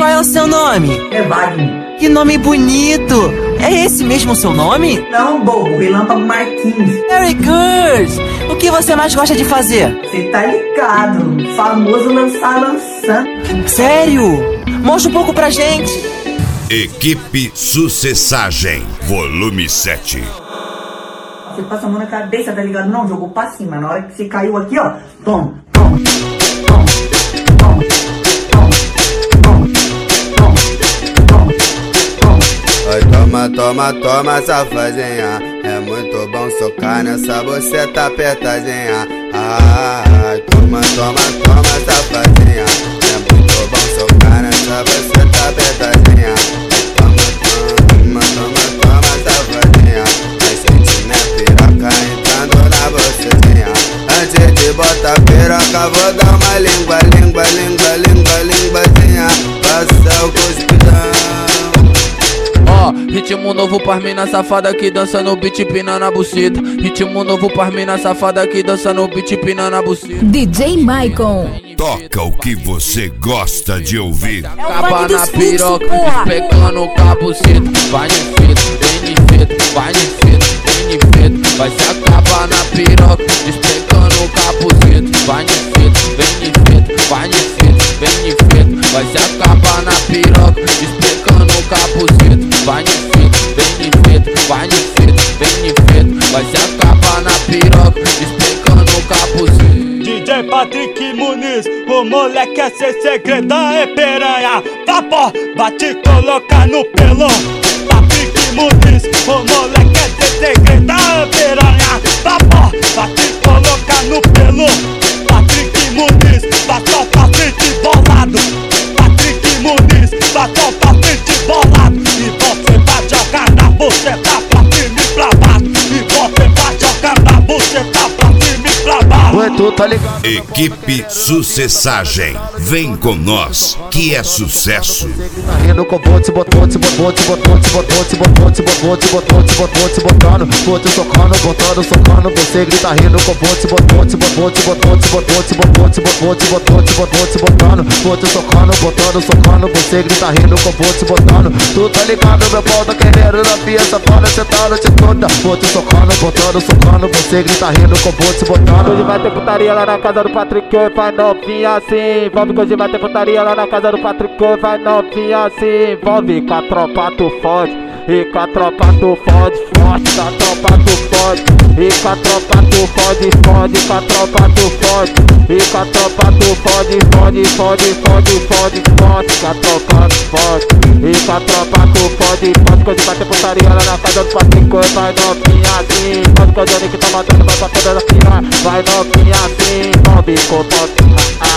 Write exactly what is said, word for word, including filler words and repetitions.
Qual é o seu nome? É Wagner. Que nome bonito! É esse mesmo o seu nome? Não, bobo, Relâmpago Marquinhos. Very good! O que você mais gosta de fazer? Você tá ligado, famoso lançar lançando. Sério? Mostra um pouco pra gente. Equipe Sucessagem, volume sete. Você passa a mão na cabeça, tá ligado? Não, jogou pra cima. Na hora que você caiu aqui, ó. Tom, tom, tom, tom, tom, tom, tom, tom, tom. Oi, toma, toma, toma, safadinha. É muito bom socar nessa buceta apertadinha. Ai, toma, toma, toma, safadinha. É muito bom socar nessa buceta apertadinha. Toma, toma, toma, toma, safadinha. Vai sentir minha piroca entrando na bucetinha. Antes de botar piroca, vou dar uma língua, língua, língua, língua, línguazinha. Passa o cuspidão. Ó, oh, ritmo novo pras mina safada que dança no beat pina na buceta. Ritmo novo pras mina safada que dança no beat pina na buceta. D J Maicon. Toca o que você gosta de ouvir. Acaba na piroca, despegando com a buceta. Vai de fita, vem de fita, vai de fita, vem de fita. Vai se acabar na piroca, despegando com a buceta. Vai de fita, vem de fita, vai de fita, vem de fita. Vai se acabar na piroca, despegando com a buceta. Vai de fita, vem de fita, vai de fita, vem de fita. Vai se acabar na piroca, despegando com a buceta. D J Patrick Muniz, o moleque é sem segredo, é piranha. Vapor, vai te colocar no pelão. Patrick Muniz, o moleque é sem segredo, é piranha. Vapor, vai te colocar no pelão. Patrick Muniz, vai soltar frente bolado. Patrick Muniz, vai soltar frente bolado. E você vai jogar na buceta pra cima e pra baixo. E você vai jogar na buceta pra cima e pra baixo. Ué, tu tá ligado? Equipe Sucessagem, vem com nós, que é sucesso. Rindo com bote, botou, te botou, te botou, te botou, te botou, te botou, te botou, te botou, te botando, bote socando, botando, socando, você grita rindo com bote, botou, te botou, te botou, te botou, te botou, te botou, te botou, te botou, te botando, bote socando, botando, socando, você grita rindo com bote, botando. Tu tá ligado, meu pau tá querendo na fiesta, fora cê tá a noite toda, bote socando, botando, socando, você grita rindo com bote, botando. Hoje vai ter putaria lá na casa do Patrick, vai novinha assim, envolve que hoje vai ter putaria lá na casa do Patrick, vai novinha assim, envolve com a tropa tu fode, e com a tropa tu fode, forte, com a tropa tu fode, e com a tropa tu fode, fode, com a tropa tu fode, e com a tropa tu fode, fode, fode, fode, fode, forte, com a tropa tu fode, e com a tropa tu fode, fode que hoje vai ter putaria lá na casa do Patrick, vai novinha assim, fode que o Johnny que tá matando vai pra toda a fila, vai novinha assim, envolve com o